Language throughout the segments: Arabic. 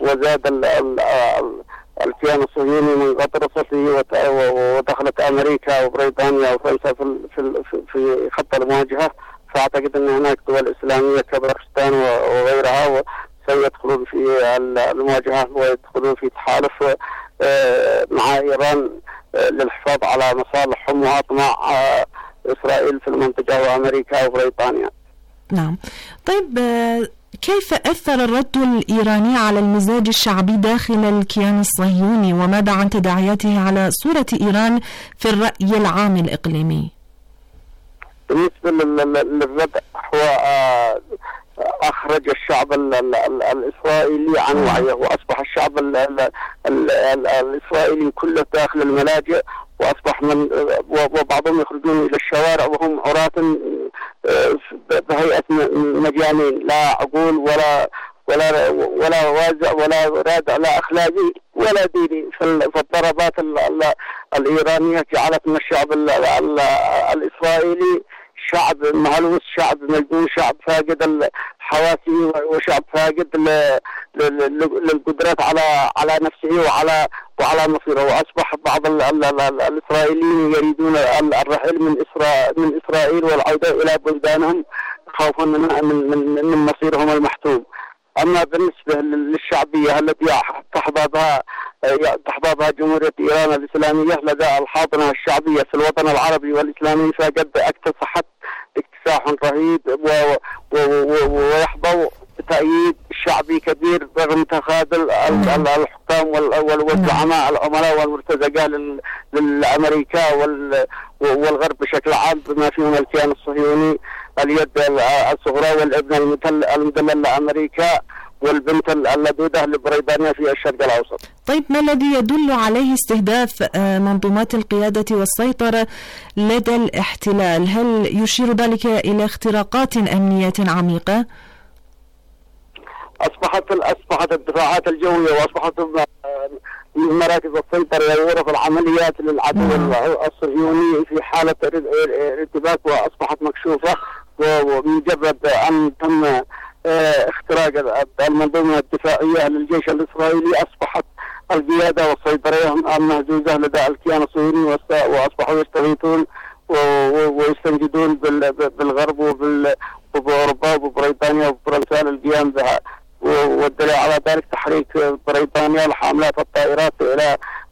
وزاد الكيان الصهيوني من غطرسته، ودخلت أمريكا وبريطانيا وفرنسا في خط المواجهة. فأعتقد أن هناك دول إسلامية كباكستان وغيرها سيدخلون في المواجهة ويدخلون في تحالف مع إيران للحفاظ على مصالحهم وأطماع إسرائيل في المنطقة وأمريكا وبريطانيا. نعم. طيب، كيف أثر الرد الإيراني على المزاج الشعبي داخل الكيان الصهيوني، وماذا عن تداعياته على صورة إيران في الرأي العام الإقليمي؟ بالنسبة للرد، هو أخرج الشعب الإسرائيلي عن وعيه، وأصبح الشعب الإسرائيلي كله داخل الملاجئ، وأصبح وبعضهم يخرجون إلى الشوارع وهم عراة بهيئة مجانين، لا عقول ولا وازع ولا رادع، لا أخلاقي ولا ديني. فالضربات الإيرانية جعلت من الشعب الإسرائيلي شعب مهلوس، شعب مجنون، شعب فاقد الحواسي، وشعب فاقد للقدرات على نفسه وعلى مصيره. وأصبح بعض الإسرائيليين يريدون الرحيل من إسرائيل والعودة إلى بلدانهم خوفا من مصيرهم المحتوم. أما بالنسبة للشعبية التي تحظى بها جمهورية إيران الإسلامية لدى الحاضنة الشعبية في الوطن العربي والإسلامي، فقد اكتسحت اكتساح رهيب ويحظى بتأييد شعبي كبير رغم تخاذل الحكام والزعماء العملاء والمرتزقة للأمريكا والغرب بشكل عام، بما فيهم الكيان الصهيوني اليد الصغرى والابن المدلل لأمريكا والبنت اللدودة لبريطانيا في الشرق الأوسط. طيب، ما الذي يدل عليه استهداف منظومات القيادة والسيطرة لدى الاحتلال؟ هل يشير ذلك إلى اختراقات أمنية عميقة؟ أصبحت الدفاعات الجوية، وأصبحت مراكز السيطرة وغرف العمليات للعدو الصهيوني في حالة ارتباك، وأصبحت مكشوفة. ومجرد أن تم اختراق المنظومة الدفاعية للجيش الإسرائيلي، أصبحت القيادة والسيطرة مهزوزة لدى الكيان الصهيوني، وأصبحوا يستغيثون ويستنجدون بالغرب وبأوروبا وبريطانيا وفرنسا للقيام بها. والدليل على ذلك تحريك بريطانيا لحاملات الطائرات إلى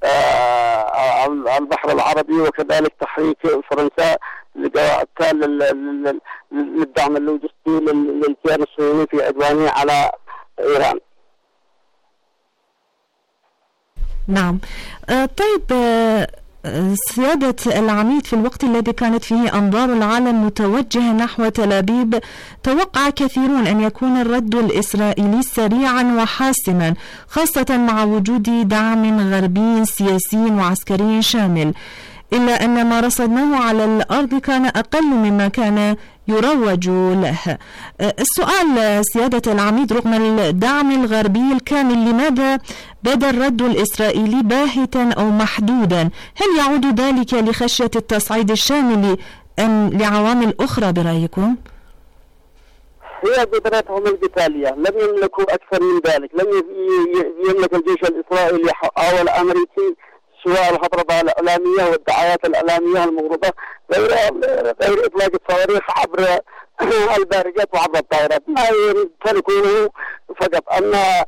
البحر العربي، وكذلك تحريك فرنسا للدعم اللوجستي للكيان الصهيوني في عدوانه على إيران. نعم. طيب، سيادة العميد، في الوقت الذي كانت فيه أنظار العالم متوجهة نحو تل أبيب، توقع كثيرون أن يكون الرد الإسرائيلي سريعا وحاسما، خاصة مع وجود دعم غربي سياسي وعسكري شامل، إلا أن ما رصدناه على الأرض كان أقل مما كان يروج له. السؤال سيادة العميد، رغم الدعم الغربي الكامل، لماذا بدا الرد الإسرائيلي باهتا أو محدودا؟ هل يعود ذلك لخشية التصعيد الشامل أم لعوامل أخرى برأيكم؟ هي قدراتهم القتالية، لم يملكوا أكثر من ذلك. لم يملك الجيش الإسرائيلي أو الأمريكي سواء الخطرة الإعلامية والدعايات الإعلامية المغرضة غير إطلاق الصواريخ عبر البارجات وعبر الطائرات، ما يمتلكونه فقط. أما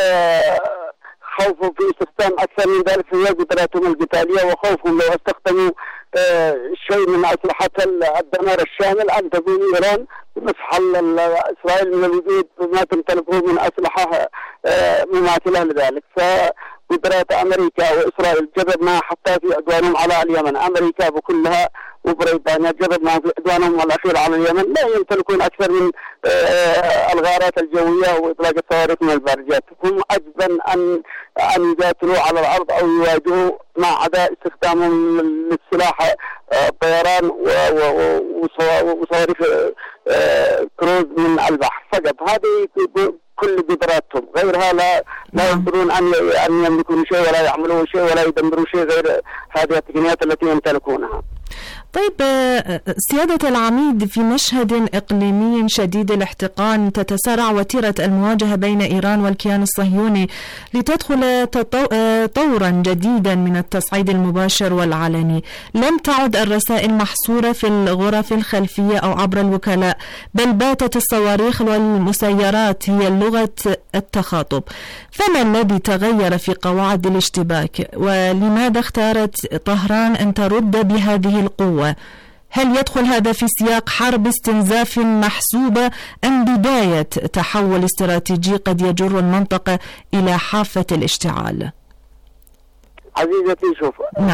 خوفهم في استخدام أكثر من ذلك هي قدراتهم القتالية، وخوفهم لو استخدموا شيء من أسلحة الدمار الشامل أن تكون إيران بمسح إسرائيل من الوجود ما تمتلكه من أسلحة مماثلة لذلك. فقدرات أمريكا وإسرائيل جربناها حتى في عدوانهم على اليمن، أمريكا بكلها وبريطانيا جربناها في عدوانهم الأخير على اليمن، لا يمتلكون أكثر من الغارات الجوية وإطلاق الصواريخ من البارجات. هم أجبن أن يقاتلوا على الأرض أو يواجهوا ما عدا استخدامهم للسلاح طيران وصواريخ كروز من البحر فقط. هذه كل قدراتهم، غيرها لا يقدرون أن يملكون شيء ولا يعملون شيء ولا يدمرون شيء غير هذه التقنيات التي يمتلكونها. طيب سيادة العميد، في مشهد إقليمي شديد الاحتقان تتسارع وتيرة المواجهة بين إيران والكيان الصهيوني لتدخل طورا جديدا من التصعيد المباشر والعلني. لم تعد الرسائل محصورة في الغرف الخلفية أو عبر الوكلاء، بل باتت الصواريخ والمسيرات هي لغة التخاطب. فما الذي تغير في قواعد الاشتباك، ولماذا اختارت طهران أن ترد بهذه القوة؟ هل يدخل هذا في سياق حرب استنزاف محسوبة أم بداية تحول استراتيجي قد يجر المنطقة إلى حافة الاشتعال؟ عزيزتي، شوف،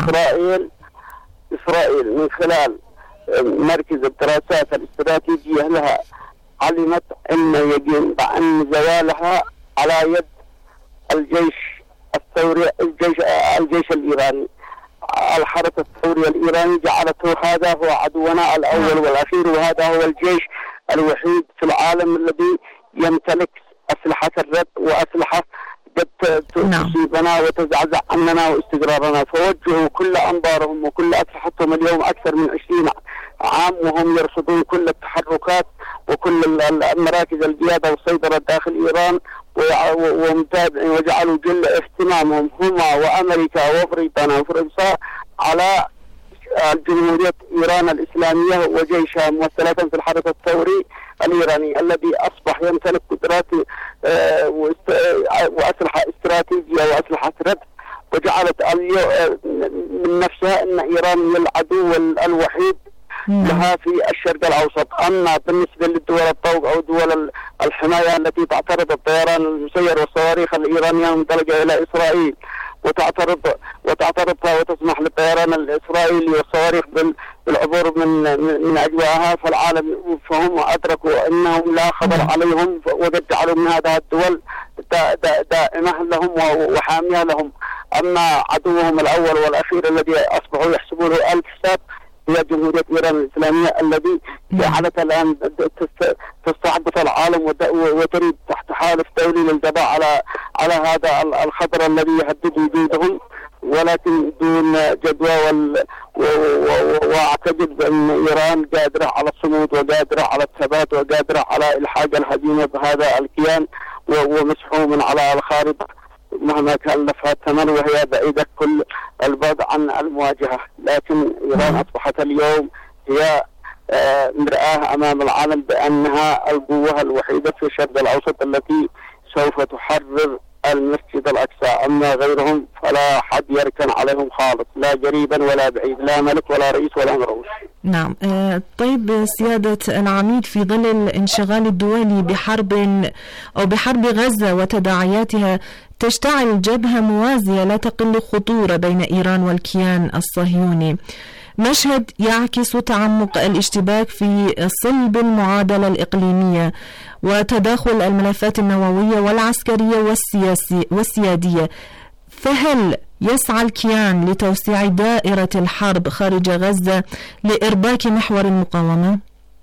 إسرائيل من خلال مركز الدراسات الاستراتيجية لها علمت أن يجب أن زوالها على يد الجيش الثوري، الجيش الإيراني. الحرس الثوري الإيراني جعلته هذا هو عدونا الأول والأخير، وهذا هو الجيش الوحيد في العالم الذي يمتلك أسلحة الرد وأسلحة قد تصيبنا وتزعزع أمننا واستقرارنا. فوجهوا كل أنظارهم وكل أسلحتهم اليوم أكثر من 20 عام وهم يرصدون كل التحركات وكل مراكز القيادة والسيطرة داخل إيران، ومتابعين، وجعلوا جل اهتمامهم هما وأمريكا وبريطانيا وفرنسا على الجمهورية إيران الإسلامية وجيشها ممثلة في الحرس الثوري الإيراني الذي أصبح يمتلك قدرات وأسلحة استراتيجية وأسلحة رد، وجعلت من نفسها أن إيران هي العدو الوحيد لها في الشرق الأوسط. أما بالنسبة للدول الطوق أو دول الحماية التي تعترض الطيران المسير والصواريخ الإيرانية المنطلقة إلى إسرائيل وتعترضها وتسمح للطيران الإسرائيلي والصواريخ بالعبور من أجواءها، فهم أدركوا أنهم لا خبر عليهم، وقد جعلوا من هذه الدول دائمة لهم وحامية لهم. أما عدوهم الأول والأخير الذي أصبحوا يحسبونه الحساب هي جمهورية إيران الإسلامية الذي جعلت الآن تستعبط العالم وتريد تحت حالف دولي للقضاء على هذا الخطر الذي يهدد وجودهم، ولكن دون جدوى. واعتقد بأن إيران قادرة على الصمود وقادرة على الثبات وقادرة على إلحاق الهزيمة بهذا الكيان ومسحه من على الخارطة مهما كلفها الثمن، وهي بعيدة كل البعد عن المواجهة. لكن إيران أصبحت اليوم هي مرآة أمام العالم بأنها القوة الوحيدة في الشرق الأوسط التي سوف تحرر المسجد الأقصى. أما غيرهم فلا حد يركن عليهم خالص، لا قريبا ولا بعيد، لا ملك ولا رئيس ولا مرؤوس. نعم. طيب سيادة العميد، في ظل الانشغال الدولي بحرب غزة وتداعياتها تشتعل جبهة موازية لا تقل خطورة بين إيران والكيان الصهيوني، مشهد يعكس تعمق الاشتباك في صلب المعادلة الإقليمية وتداخل الملفات النووية والعسكرية والسيادية. فهل يسعى الكيان لتوسيع دائرة الحرب خارج غزة لإرباك محور المقاومة؟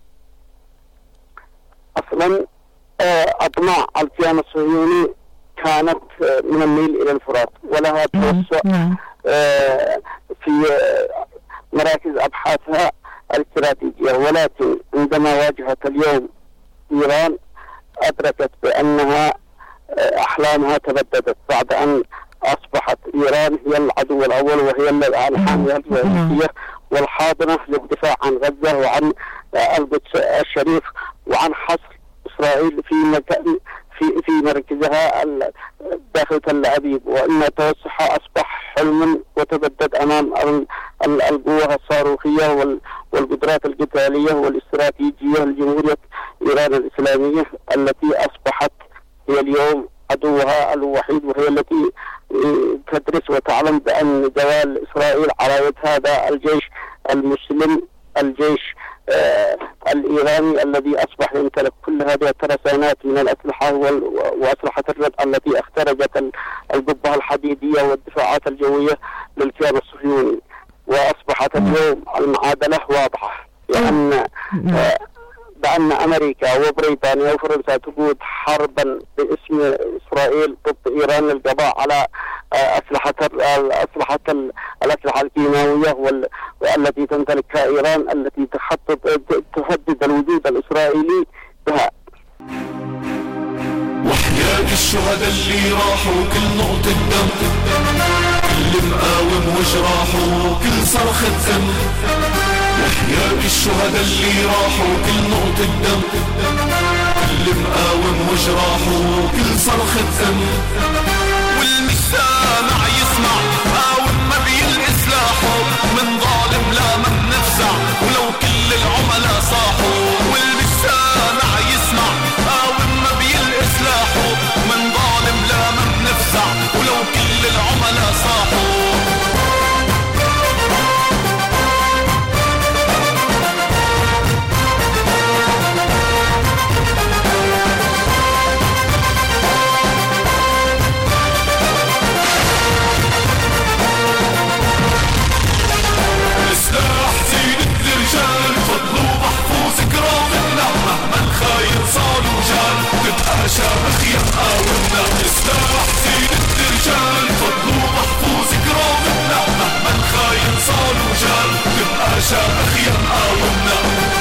أصلا أطماع الكيان الصهيوني كانت من النيل إلى الفرات، ولها توسع في مراكز أبحاثها الاستراتيجية، ولكن عندما واجهت اليوم إيران أدركت بأنها أحلامها تبددت بعد أن أصبحت إيران هي العدو الأول وهي الحامية الرئيسية والحاضنة للدفاع عن غزة وعن القدس الشريف وعن حصر إسرائيل في مركزها داخل تل أبيب، وأن توسعها أصبح حلم وتبدد أمام القوة الصاروخية والقدرات القتالية والاستراتيجية لجمهورية إيران الإسلامية التي أصبحت هي اليوم عدوها الوحيد، وهي التي تدرس وتعلم بأن زوال إسرائيل على يد هذا الجيش المسلم، الجيش الإيراني الذي أصبح يمتلك كل هذه الترسانات من الأسلحة وأسلحة الرد التي اخترقت القبة الحديدية والدفاعات الجوية للكيان الصهيوني. وأصبحت اليوم المعادلة واضحة بأن أمريكا وبريطانيا وفرنسا تقود حربا باسم إسرائيل ضد إيران للقضاء على الأسلحة الكيماوية والتي تمتلكها إيران، التي تهدد الوجود الإسرائيلي بها. وحياة الشهداء اللي راحوا، كل نقطة دم، كل مقاوم وجراحه، كل صرخة دم. وحياة الشهداء اللي راحوا، كل نقطة دم، كل مقاوم وجراحه، كل صرخة دم. والمش سامع يسمع، مقاوم ما بيلقي سلاحه، من ظالم لا ما بنفزع ولو كل العملاء صاحوا. والمش سامع يسمع، مقاوم ما بيلقي سلاحه، من ظالم لا ما بنفزع ولو كل العملاء صاحوا. شامخ يمقاومنا، سلاح زينة الرجال، فضلوا محفوظ كرامتنا، مهما الخاين صار وجال، تبقى شامخ يمقاومنا.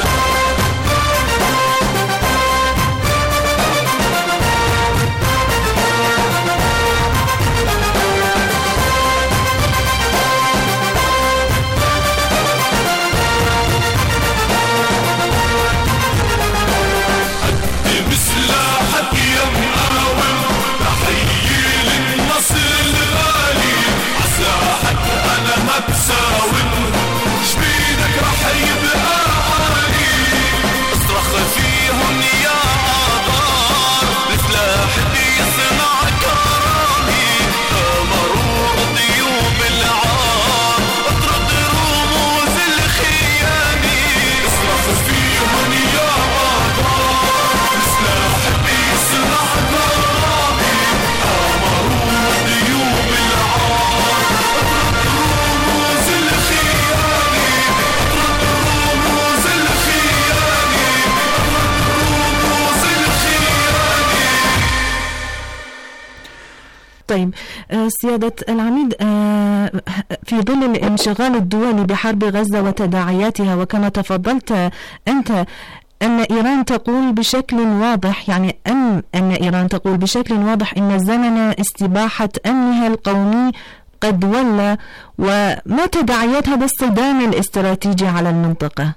طيب سيادة العميد، في ظل الانشغال الدولي بحرب غزة وتداعياتها، وكما تفضلت أنت أن إيران تقول بشكل واضح، يعني أن إيران تقول بشكل واضح أن زمن استباحة أمنها القومي قد ولى، وما تداعيات هذا الصدام الاستراتيجي على المنطقة؟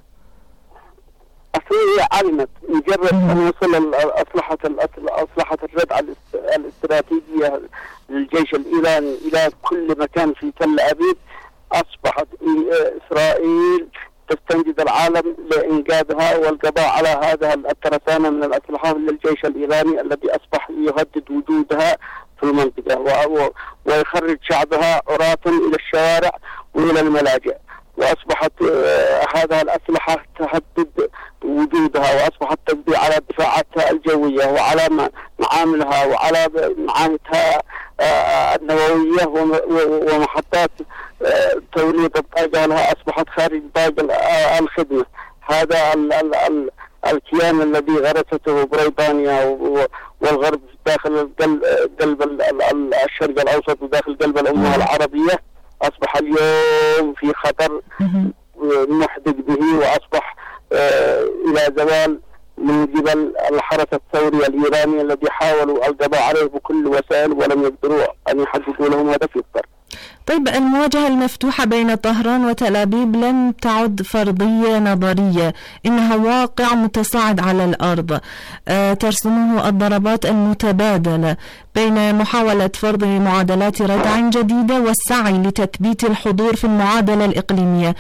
هي علمت مجرد أن وصل أسلحة الردع الاستراتيجية للجيش الإيراني إلى كل مكان في تل أبيب، أصبحت إسرائيل تستنجد العالم لإنقاذها والقضاء على هذا الترسانة من الأسلحة للجيش الإيراني الذي أصبح يهدد وجودها في المنطقة ويخرج شعبها عراة إلى الشوارع وإلى الملاجئ. وأصبحت هذه الأسلحة تهدد وجودها، وأصبحت تقضي على دفاعاتها الجوية وعلى معاملها وعلى معاهدها النووية ومحطات توليد الطاقة لها أصبحت خارج باقي الخدمة. هذا الكيان الذي غرسته بريطانيا والغرب داخل قلب الشرق الأوسط وداخل قلب الأمة العربية أصبح اليوم في خطر محدق به، وأصبح إلى زوال من قبل الحرس الثوري الإيراني الذي حاولوا القضاء عليه بكل وسائل ولم يقدروا أن يحققوا لهم هدف يقدر. طيب، المواجهة المفتوحة بين طهران وتل أبيب لم تعد فرضية نظرية، إنها واقع متصاعد على الأرض ترسمه الضربات المتبادلة بين محاولة فرض معادلات ردع جديدة والسعي لتثبيت الحضور في المعادلة الإقليمية.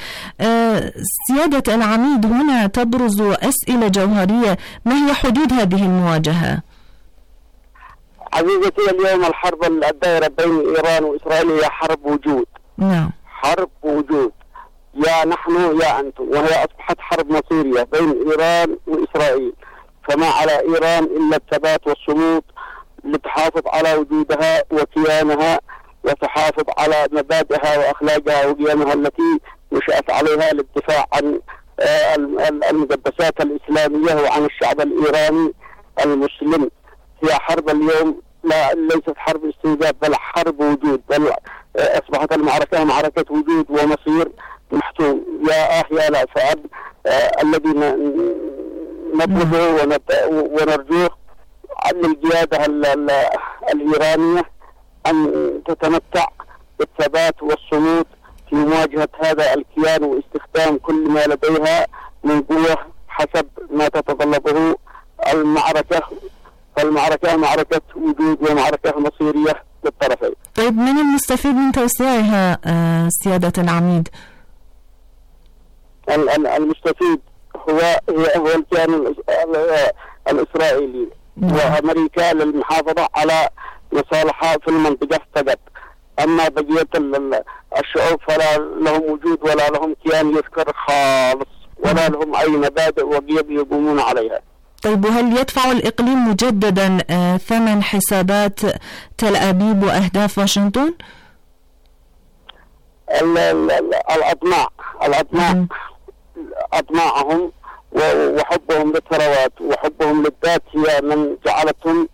سيادة العميد، هنا تبرز أسئلة جوهرية: ما هي حدود هذه المواجهة؟ عزيزتي، اليوم الحرب الدائرة بين إيران وإسرائيل هي حرب وجود. نعم. حرب وجود، يا نحن يا أنتم، وهي أصبحت حرب مصيرية بين إيران وإسرائيل. فما على إيران إلا الثبات والصمود لتحافظ على وجودها وكيانها، وتحافظ على مبادئها وأخلاقها وقيمها التي نشأت عليها للدفاع عن المقدسات الإسلامية وعن الشعب الإيراني المسلم. هي حرب اليوم ليست حرب استنزاف بل حرب وجود، بل أصبحت المعركة معركة وجود ومصير محتوم. يا لا فأب الذي نطلبه ونرجوه للقيادة الإيرانية أن تتمتع بالثبات والصمود في مواجهة هذا الكيان واستخدام كل ما لديها من قوة حسب ما تتطلبه المعركة، فالمعركة معركة وجود ومعركة مصيرية للطرفين. طيب من المستفيد من توسيعها سيادة العميد؟ المستفيد هو الكيان الإسرائيلي وأمريكا للمحافظة على مصالحها في المنطقة فقط. أما بقية الشعوب فلا لهم وجود ولا لهم كيان يذكر خالص ولا لهم أي مبادئ وقيم يقومون عليها. طيب وهل يدفع الإقليم مجددا ثمن حسابات تل أبيب وأهداف واشنطن؟ أطماعهم وحبهم للثروات وحبهم للذات هي من جعلتهم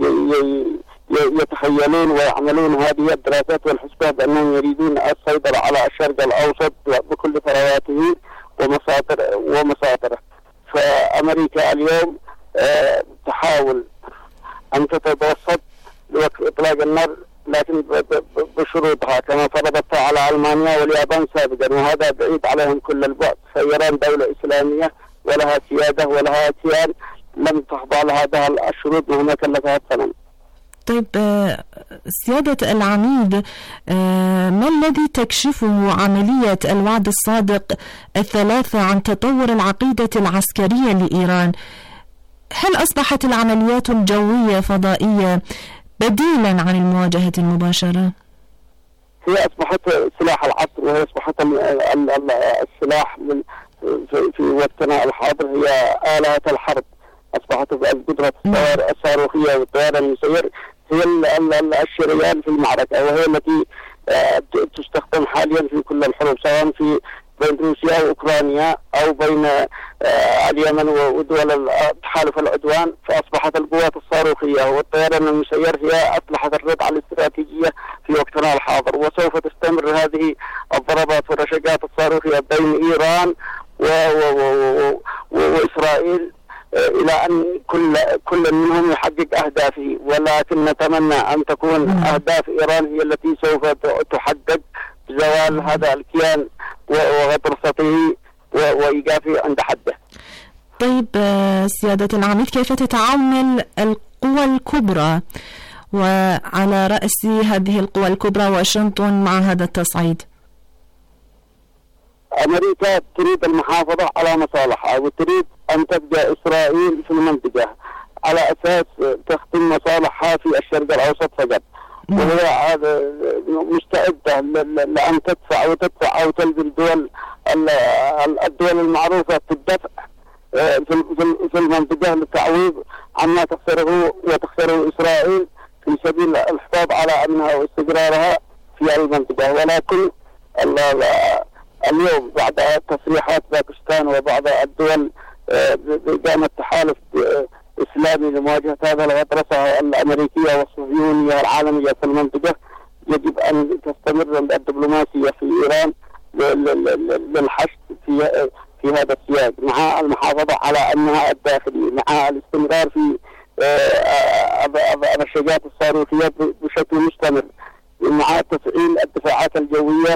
يتخيلون ويعملون هذه الدراسات والحسبات أنهم يريدون السيطرة على الشرق الأوسط بكل ثرواته ومصادره. فأمريكا اليوم تحاول أن تتوسط لوقف إطلاق النار، لكن بشروطها كما فرضتها على ألمانيا واليابان سابقا، وهذا بعيد عليهم كل البعد. فإيران دولة إسلامية ولها سيادة ولها كيان لم تخضع لهذه الشروط مهما كلفها الثمن. طيب سيادة العميد، ما الذي تكشفه عملية الوعد الصادق الثلاثة عن تطور العقيدة العسكرية لإيران؟ هل أصبحت العمليات الجوية فضائية بديلا عن المواجهة المباشرة؟ هي أصبحت سلاح العصر، وهي أصبحت السلاح في وقتنا الحاضر، هي آلات الحرب. أصبحت القدرة الصاروخية والطيران المسير هي الشريان في المعركة، وهي التي تستخدم حاليا في كل الحروب، سواء في بين روسيا وأوكرانيا أو بين اليمن ودول تحالف العدوان. فأصبحت القوات الصاروخية والطيران المسير هي أسلحة الردع الاستراتيجية في وقتنا الحاضر، وسوف تستمر هذه الضربات والرشقات الصاروخية بين إيران وإسرائيل إلى أن كل منهم يحقق أهدافه. ولكن نتمنى أن تكون أهداف إيران هي التي سوف تحقق بزوال هذا الكيان وغطرسته وإيقافه عند حده. طيب سيادة العميد، كيف تتعامل القوى الكبرى وعلى رأس هذه القوى الكبرى واشنطن مع هذا التصعيد؟ أمريكا تريد المحافظة على مصالحها وتريد أن تبقى إسرائيل في المنطقة على أساس تخدم مصالحها في الشرق الأوسط فقط، وهي مستعدة لأن تدفع أو تلزم الدول المعروفة بالدفع في المنطقة للتعويض عما تخسره وتخسره إسرائيل في سبيل الحفاظ على أمنها واستقرارها في المنطقة. ولكن اليوم بعد تصريحات باكستان وبعض الدول بإقامة تحالف إسلامي لمواجهة هذا الغطرسة الأمريكية والصهيونية العالمية في المنطقة، يجب أن تستمر الدبلوماسية في إيران للحشد في هذا السياق، مع المحافظة على أمنها الداخلي، مع الاستمرار في الرشقات الصاروخية بشكل مستمر، مع تفعيل الدفاعات الجوية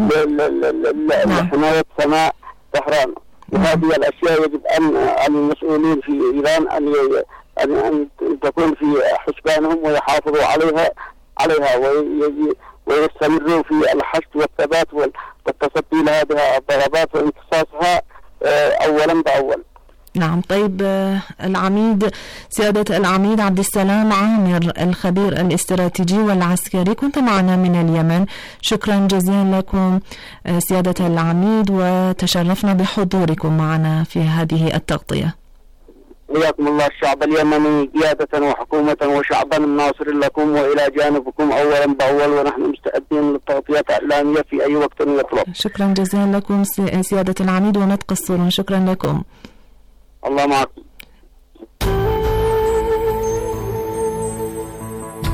لحماية سماء طهران. وهذه الأشياء يجب أن المسؤولين في إيران أن تكون في حسبانهم ويحافظوا عليها ويستمروا في الحشد والثبات والتصدي لهذه الضربات وامتصاصها أولا بأول. نعم. طيب العميد، سيادة العميد عبد السلام عامر، الخبير الاستراتيجي والعسكري، كنت معنا من اليمن. شكرا جزيلا لكم سيادة العميد، وتشرفنا بحضوركم معنا في هذه التغطية. حياكم الله. الشعب اليمني قيادة وحكومة وشعبا الناصر لكم وإلى جانبكم أولا بأول، ونحن مستعدين للتغطيات الإعلامية في أي وقت يطلب. شكرا جزيلا لكم سيادة العميد، وما تقصرون. شكرا لكم. الله معكم.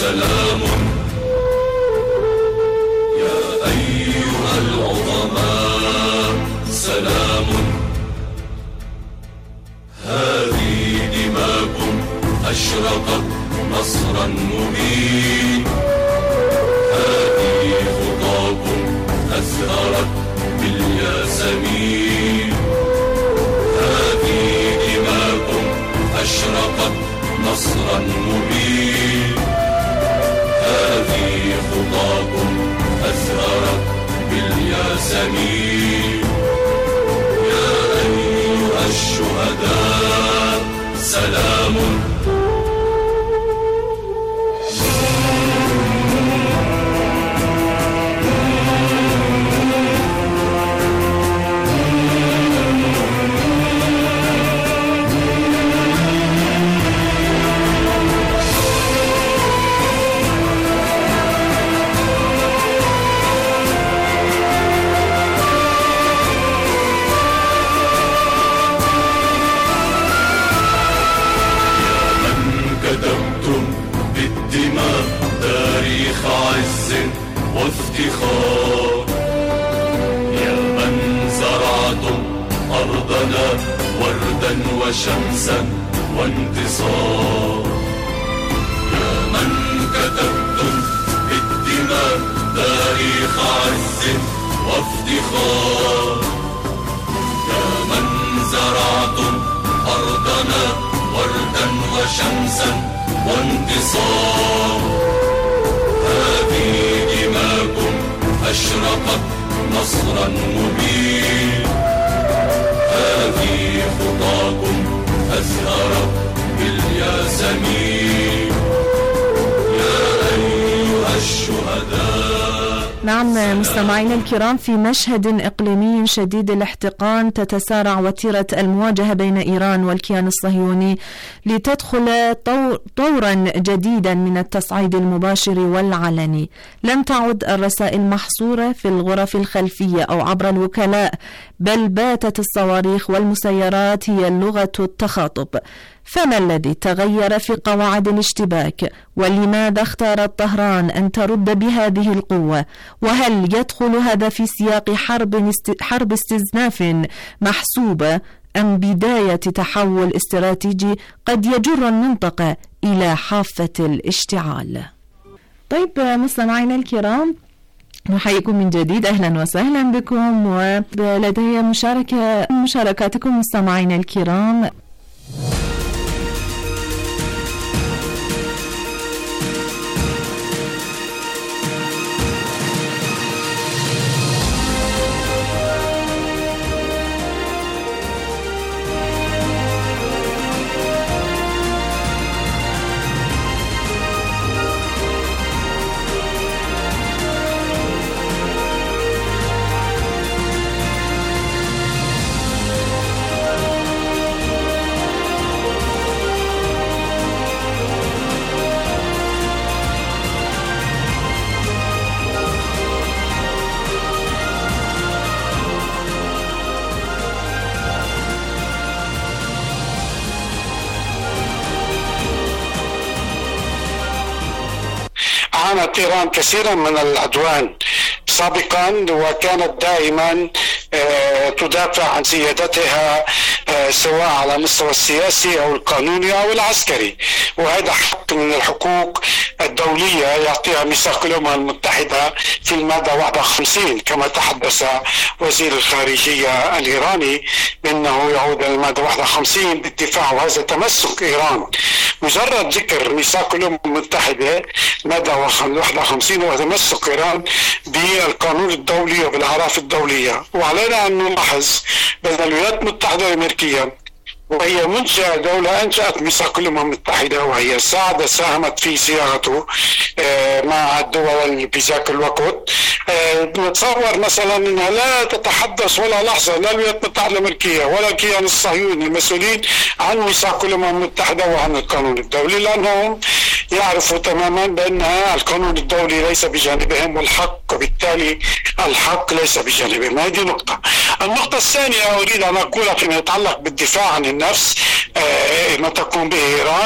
سلام يا أيها العظماء سلام هذه دماكم أشرقت نصرا مبين هذه خطاكم أزهرت بالياسمين هذه دماكم أشرقت نصرا مبين هذه خطاكم أزهرت بالياسمين يا أيها الشهداء سلام وافتخار يا من زرعتم أرضنا وردا وشمسا وانتصار يا من كتبتم بالدماء تاريخ عز وافتخار يا من زرعتم أرضنا وردا وشمسا وانتصار هذه دماكم أشرقت نصرا مبين هذه خطاكم أزهرت بالياسمين يا أيها الشهداء. نعم مستمعينا الكرام، في مشهد إقليمي شديد الاحتقان تتسارع وتيرة المواجهة بين إيران والكيان الصهيوني لتدخل طورا جديدا من التصعيد المباشر والعلني. لم تعد الرسائل محصورة في الغرف الخلفية أو عبر الوكلاء، بل باتت الصواريخ والمسيرات هي لغة التخاطب. فما الذي تغير في قواعد الاشتباك؟ ولماذا اختارت طهران أن ترد بهذه القوة؟ وهل يدخل هذا في سياق حرب استئناف محسوبة أم بداية تحول استراتيجي قد يجر المنطقة إلى حافة الاشتعال؟ طيب مستمعينا الكرام، نحييكم من جديد، أهلا وسهلا بكم، ولدي مشاركاتكم مستمعينا الكرام. عانت إيران كثيرا من العدوان سابقا، وكانت دائما تدافع عن سيادتها سواء على المستوى السياسي أو القانوني أو العسكري، وهذا حق من الحقوق الدولية يعطيها ميثاق الأمم المتحدة في المادة 51 كما تحدث وزير الخارجية الإيراني بأنه يعود إلى المادة 51 بالدفاع، وهذا تمسك إيران. مجرد ذكر ميثاق الأمم المتحدة المادة 51 هو تمسك إيران بالقانون الدولي وبالأعراف الدولية. وعلينا أن نلاحظ بأن الولايات المتحدة الأمريكية وهي منشأ دولة أنشأت ميثاق الأمم المتحدة، وهي ساهمت في صياغته مع الدول بذاك الوقت. نتصور مثلا أنها لا تتحدث ولا لحظة لا الولايات المتحدة الأمريكية ولا الكيان الصهيوني المسؤولين عن ميثاق الأمم المتحدة وعن القانون الدولي، لأنهم يعرفوا تماما بأن القانون الدولي ليس بجانبهم والحق، وبالتالي الحق ليس بجانبهم. هذه نقطة. النقطة الثانية أريد أن أقولها فيما يتعلق بالدفاع عن النفس ما تقوم به إيران.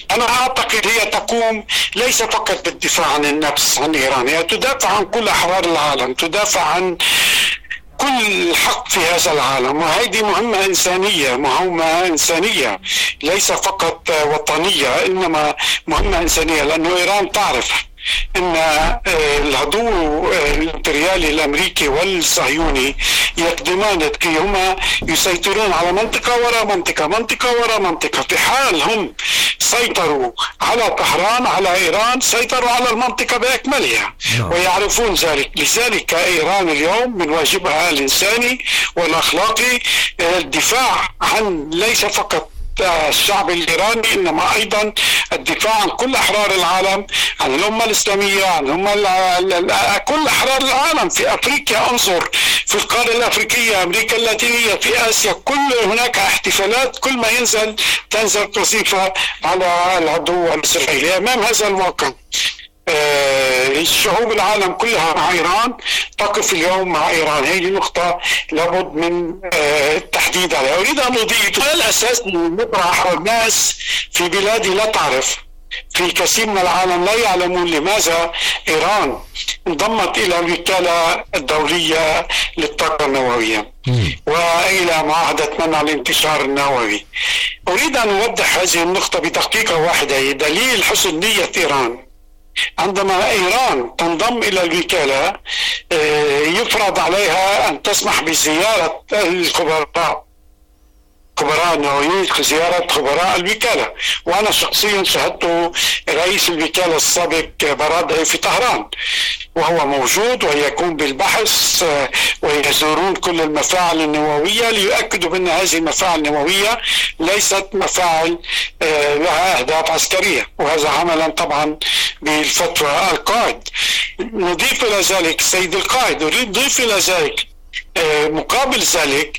أنا أعتقد هي تقوم ليس فقط بالدفاع عن النفس عن إيران، هي تدافع عن كل أحرار العالم، تدافع عن كل حق في هذا العالم، وهذه مهمة إنسانية ليس فقط وطنية، إنما مهمة إنسانية، لأنه إيران تعرف ان العدو الامبريالي الامريكي والصهيوني يقدمان كي هما يسيطرون على منطقة وراء منطقة. في حال هم سيطروا على طهران على ايران سيطروا على المنطقة باكملها ويعرفون ذلك. لذلك ايران اليوم من واجبها الانساني والاخلاقي الدفاع عن ليس فقط الشعب الإيراني إنما أيضا الدفاع عن كل أحرار العالم، عن الأمة الإسلامية، عن كل أحرار العالم. في أفريقيا انظر، في القارة الأفريقية، أمريكا اللاتينية، في آسيا، كل هناك احتفالات، كل ما تنزل قصيفة على العدو الإسرائيلي. أمام هذا الواقع الشعوب العالم كلها مع إيران تقف اليوم مع إيران. هذه نقطة لابد من التحديد عليها. أريد أن أضيف على الأساس نطرح الناس في بلادي لا تعرف، في كثير من العالم لا يعلمون لماذا إيران انضمت إلى الوكالة الدولية للطاقة النووية وإلى معاهدة منع الانتشار النووي. أريد أن أوضح هذه النقطة بدقيقة واحدة. دليل حسن نية إيران عندما إيران تنضم إلى الوكالة يفرض عليها أن تسمح بزيارة خبراء النوويين، زيارة خبراء الوكالة. وأنا شخصيا شاهدت رئيس الوكالة السابق برادعي في طهران وهو موجود ويقوم بالبحث ويزورون كل المفاعل النووية ليؤكدوا بأن هذه المفاعل النووية ليست مفاعل لها أهداف عسكرية، وهذا عملا طبعا بالفتوى القائد. نضيف إلى ذلك السيد القائد، أريد نضيف إلى ذلك مقابل ذلك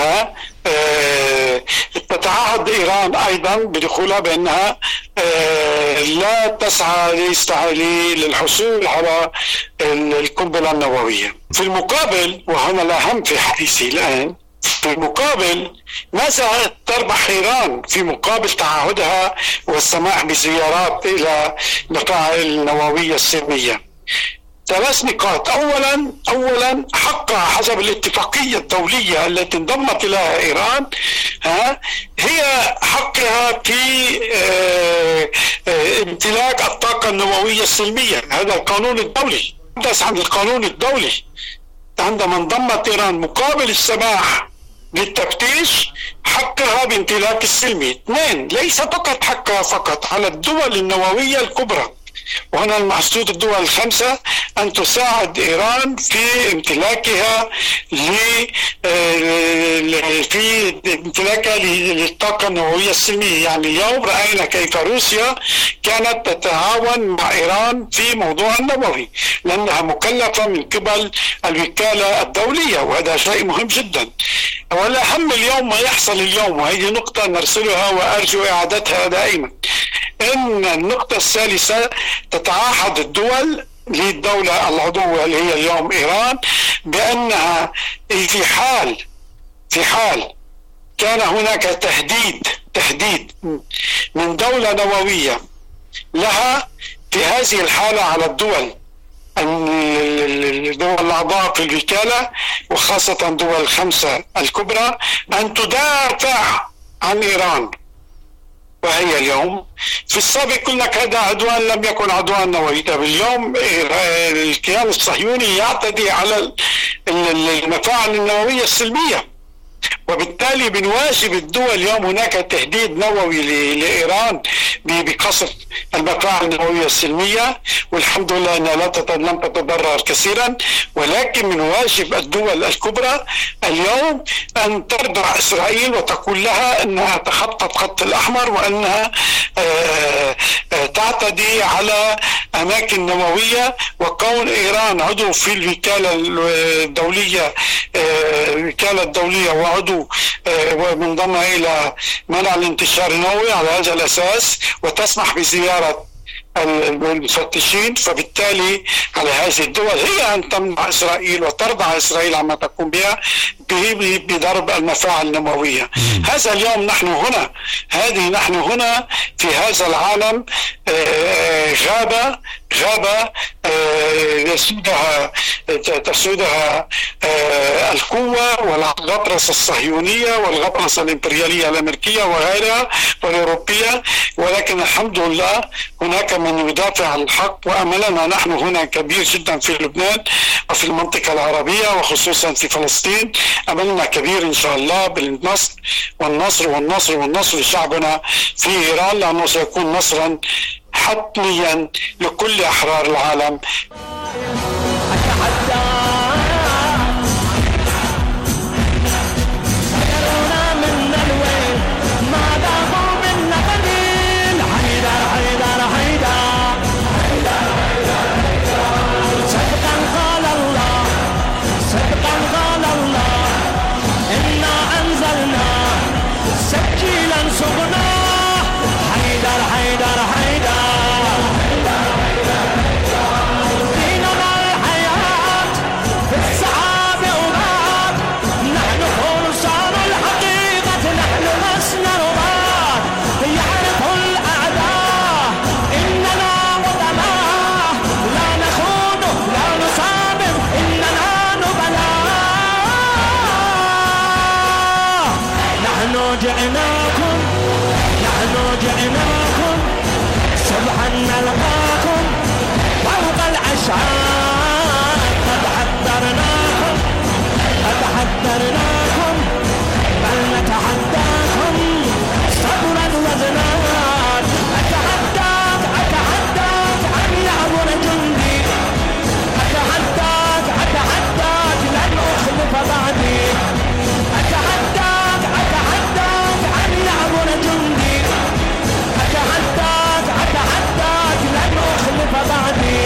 تتعهد إيران أيضا بدخولها بأنها لا تسعى للحصول على القنبلة النووية. في المقابل، وهنا الأهم في حديثي الآن، في المقابل ماذا تربح إيران في مقابل تعهدها والسماح بزيارات إلى المفاعل النووية السلمية؟ 3 نقاط. أولا حقها حسب الاتفاقية الدولية التي انضمت إليها إيران هي حقها في امتلاك الطاقة النووية السلمية. هذا القانون الدولي، نتحدث عن القانون الدولي. عندما انضمت إيران مقابل السماح بالتفتيش حقها بامتلاك السلمي. 2 ليس فقط حقها فقط على الدول النووية الكبرى، وهنا المقصود الدول ال5 أن تساعد إيران في امتلاكها للطاقة النووية السلمية. يعني اليوم رأينا كيف روسيا كانت تتعاون مع إيران في موضوع النووي لأنها مكلفة من قبل الوكالة الدولية، وهذا شيء مهم جدا. والأهم اليوم ما يحصل اليوم، وهذه نقطة نرسلها وأرجو إعادتها دائما، إن النقطة الثالثة تتعهد الدول للدولة العضوة اللي هي اليوم إيران بأنها في حال كان هناك تهديد من دولة نووية لها، في هذه الحالة على الدول الأعضاء في الوكالة وخاصة دول ال5 الكبرى أن تدافع عن إيران. وهي اليوم في السابق قلنا هذا عدوان لم يكن عدوان نووي، اليوم الكيان الصهيوني يعتدي على المفاعل النووية السلمية، وبالتالي من واجب الدول اليوم هناك تهديد نووي لإيران بقصف المفاعل النووية السلمية، والحمد لله أنها لم تتضرر كثيرا، ولكن من واجب الدول الكبرى اليوم أن تردع إسرائيل وتقول لها أنها تخطت خط الأحمر وأنها تعتدي على أماكن نووية. وكون إيران عضو في الوكالة الدولية وعضو ومنضمة إلى منع الانتشار النووي على هذا الأساس وتسمح بزيارة المفتشين. فبالتالي على هذه الدول هي أن تمنع إسرائيل وترضع إسرائيل عما تقوم بها بضرب المفاعل النووية. هذا اليوم نحن هنا في هذا العالم غابة تسودها القوة والغطرسة الصهيونية والغطرسة الإمبريالية الأمريكية وغيرها والأوروبية، ولكن الحمد لله هناك من يدافع عن الحق، وأملنا نحن هنا كبير جدا في لبنان وفي المنطقة العربية وخصوصا في فلسطين. أملنا كبير إن شاء الله بالنصر والنصر والنصر والنصر لشعبنا في إيران، لأنه سيكون نصرا حتميا لكل أحرار العالم. جئناكم صبحا نلقاكم فوق العشاء، قد حذرناكم بل نتحداكم صبرا وزنات. أتحداك أن يعبر جندي، أتحداك لن أخلف بعدي، أتحداك أن يعبر جندي، أتحداك لن أخلف بعدي،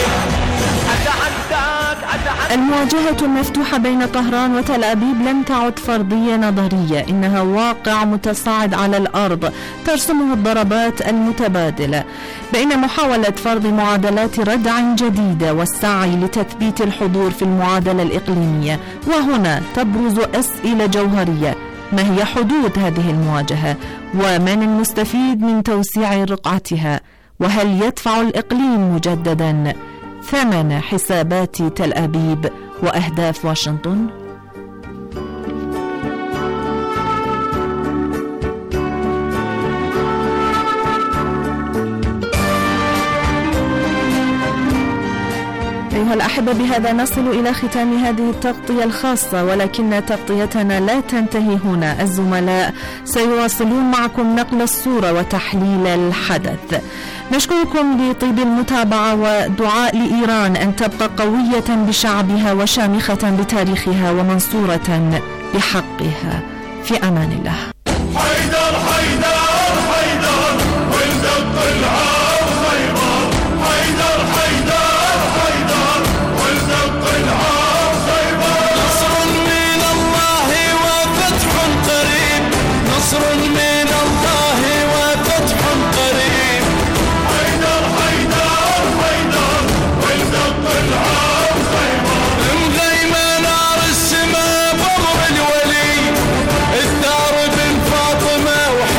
المواجهة المفتوحة بين طهران وتل أبيب لم تعد فرضية نظرية، إنها واقع متصاعد على الأرض ترسمه الضربات المتبادلة، بين محاولة فرض معادلات ردع جديدة والسعي لتثبيت الحضور في المعادلة الإقليمية. وهنا تبرز أسئلة جوهرية: ما هي حدود هذه المواجهة؟ ومن المستفيد من توسيع رقعتها؟ وهل يدفع الإقليم مجددا ثمن حسابات تل أبيب وأهداف واشنطن؟ أيها الأحبة، بهذا نصل إلى ختام هذه التغطية الخاصة، ولكن تغطيتنا لا تنتهي هنا. الزملاء سيواصلون معكم نقل الصورة وتحليل الحدث. نشكركم لطيب المتابعة ودعاء لإيران أن تبقى قوية بشعبها وشامخة بتاريخها ومنصورة بحقها. في أمان الله. حيدر حيدر حيدر ولد العار خيبر، حيدر حيدر حيدر ولد العار خيبر. نصر من الله وفتح قريب، نصر من الله وفتح قريب. حيدر حيدر حيدر ولد العار خيبر. مغيمة نار السماء بضر الولي، الدار بن فاطمة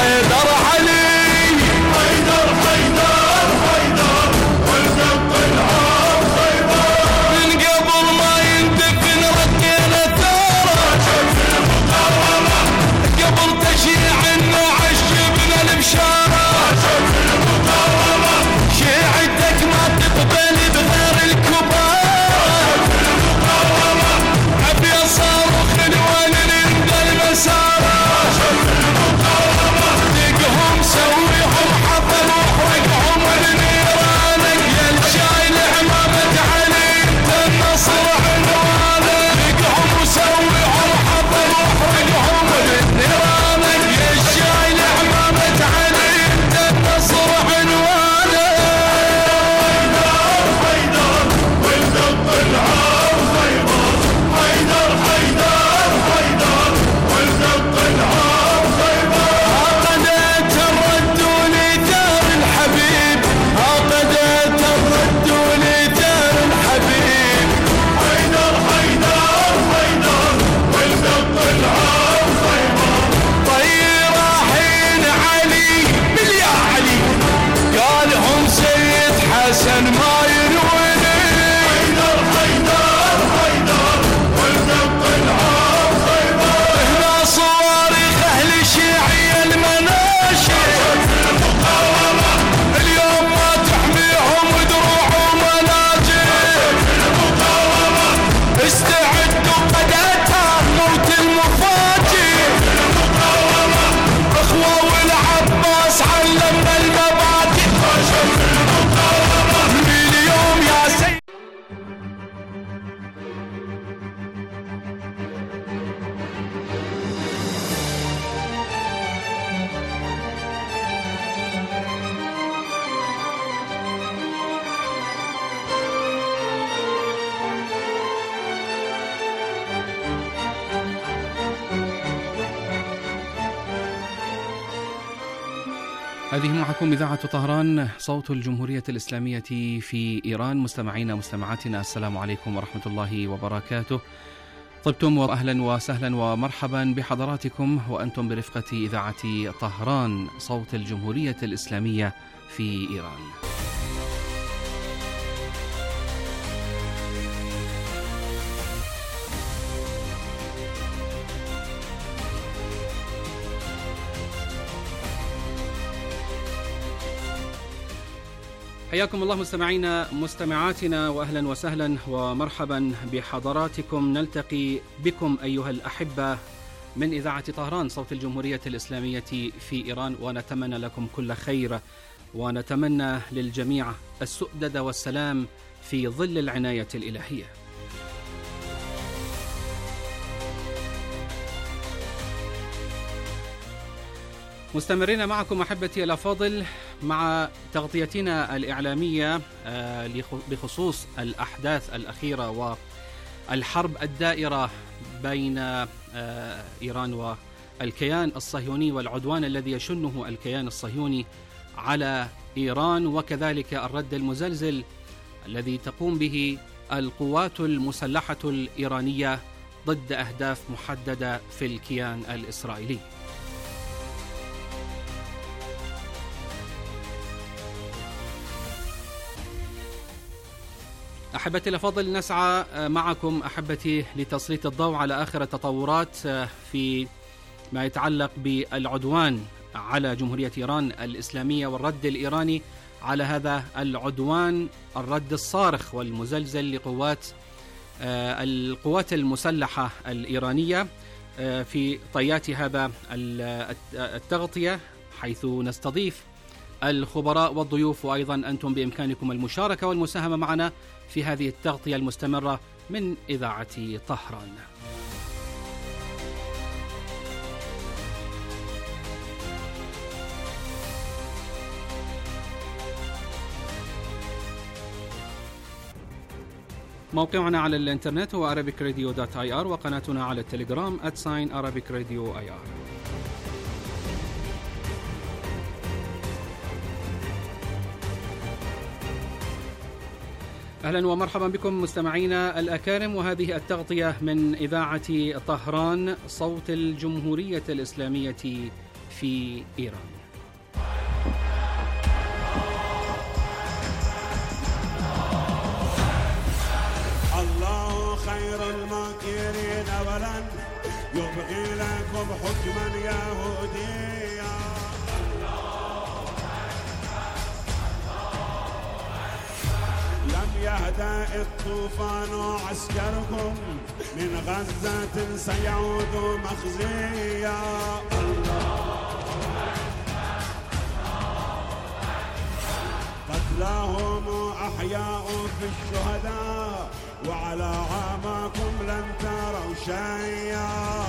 هذه معكم إذاعة طهران صوت الجمهورية الإسلامية في إيران. مستمعينا مستمعاتنا، السلام عليكم ورحمة الله وبركاته. طبتم وأهلا وسهلا ومرحبا بحضراتكم وأنتم برفقة إذاعة طهران صوت الجمهورية الإسلامية في إيران. حياكم الله مستمعينا مستمعاتنا وأهلا وسهلا ومرحبا بحضراتكم. نلتقي بكم أيها الأحبة من إذاعة طهران صوت الجمهورية الإسلامية في إيران، ونتمنى لكم كل خير، ونتمنى للجميع السؤدد والسلام في ظل العناية الإلهية. مستمرين معكم أحبتي الأفاضل مع تغطيتنا الإعلامية بخصوص الأحداث الأخيرة والحرب الدائرة بين إيران والكيان الصهيوني والعدوان الذي يشنه الكيان الصهيوني على إيران، وكذلك الرد المزلزل الذي تقوم به القوات المسلحة الإيرانية ضد أهداف محددة في الكيان الإسرائيلي. أحبتي الأفاضل، نسعى معكم أحبتي لتسليط الضوء على آخر التطورات في ما يتعلق بالعدوان على جمهورية إيران الإسلامية والرد الإيراني على هذا العدوان، الرد الصارخ والمزلزل لقوات القوات المسلحة الإيرانية في طيات هذا التغطية، حيث نستضيف الخبراء والضيوف، وأيضا أنتم بإمكانكم المشاركة والمساهمة معنا في هذه التغطية المستمرة من إذاعة طهران. موقعنا على الإنترنت هو arabicradio.ir، وقناتنا على التليجرام @arabicradioir. أهلا ومرحبا بكم مستمعينا الأكارم، وهذه التغطية من إذاعة طهران صوت الجمهورية الإسلامية في إيران. الله خير الماكرين ولن يبغي لكم حكما يهوديا. لم يهدأ الطوفان عسكركم من غزة سيعود مخزيا. قتلاهم أحياء في الشهداء وعلى عاماكم لن تروا شيئا.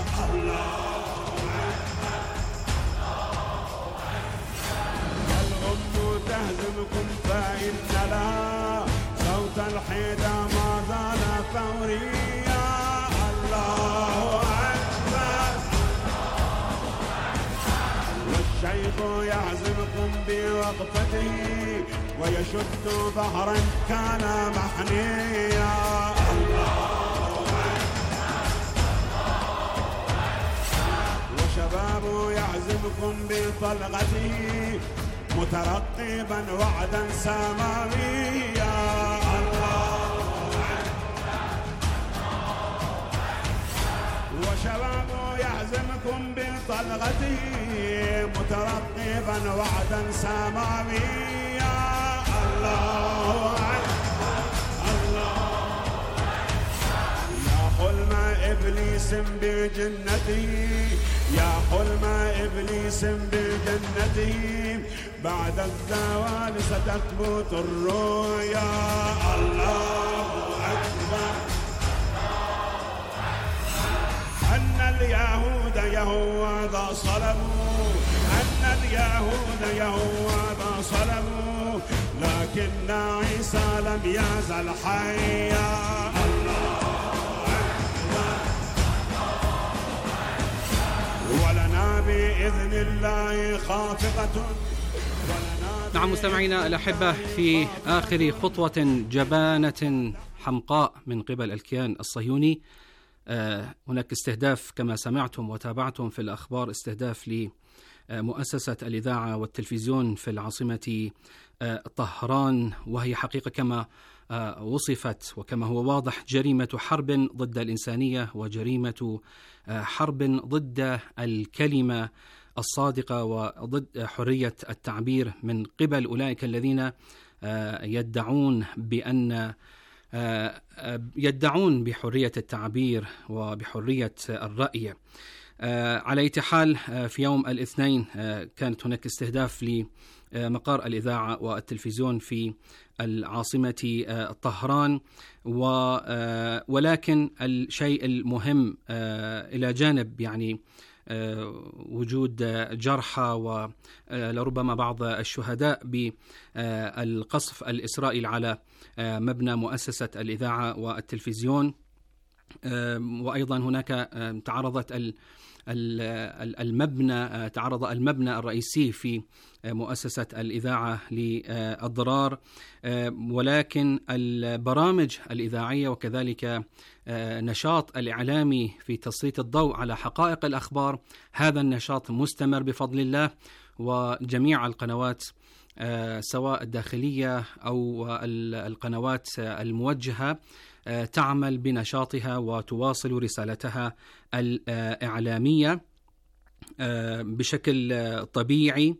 الغم تهزمكم فإن لها صوت الحيدة ما زال ثوريا. الله أكبر. والشيخ يعزمكم بوقفته ويشد ظهرا كان محنيا. وشباب يعزمكم بطلقته مترقبا وعدا سماويا. وشباب يعزمكم بطلقته مترقبا وعدا سماويا. الله أكبر. الله. يا حلم إبليس بجنته، يا حلم إبليس بجنته، بعد الزوال ستثبت الرؤيا. الله أكبر. أن اليهود يهوذا صلبوا، أن اليهود يهوذا صلبوا، لكن عيسى لم يزل حيا. ولنا بإذن الله خافقة نعم مستمعينا الأحبة، في آخر خطوة جبانة حمقاء من قبل الكيان الصهيوني هناك استهداف كما سمعتم وتابعتم في الأخبار، استهداف لمؤسسة الإذاعة والتلفزيون في العاصمة طهران، وهي حقيقة كما وصفت وكما هو واضح جريمة حرب ضد الإنسانية وجريمة حرب ضد الكلمة الصادقة وضد حرية التعبير من قبل أولئك الذين يدعون بحرية التعبير وبحرية الرأي. على أي حال، في يوم الاثنين كانت هناك استهداف لمقر الإذاعة والتلفزيون في العاصمة طهران، ولكن الشيء المهم إلى جانب يعني وجود جرحى ولربما بعض الشهداء بالقصف الإسرائيلي على مبنى مؤسسة الإذاعة والتلفزيون، وأيضا هناك تعرض المبنى الرئيسي في مؤسسة الإذاعة للضرار، ولكن البرامج الإذاعية وكذلك نشاط الإعلامي في تسليط الضوء على حقائق الأخبار، هذا النشاط مستمر بفضل الله، وجميع القنوات سواء الداخلية أو القنوات الموجهة تعمل بنشاطها وتواصل رسالتها الإعلامية بشكل طبيعي.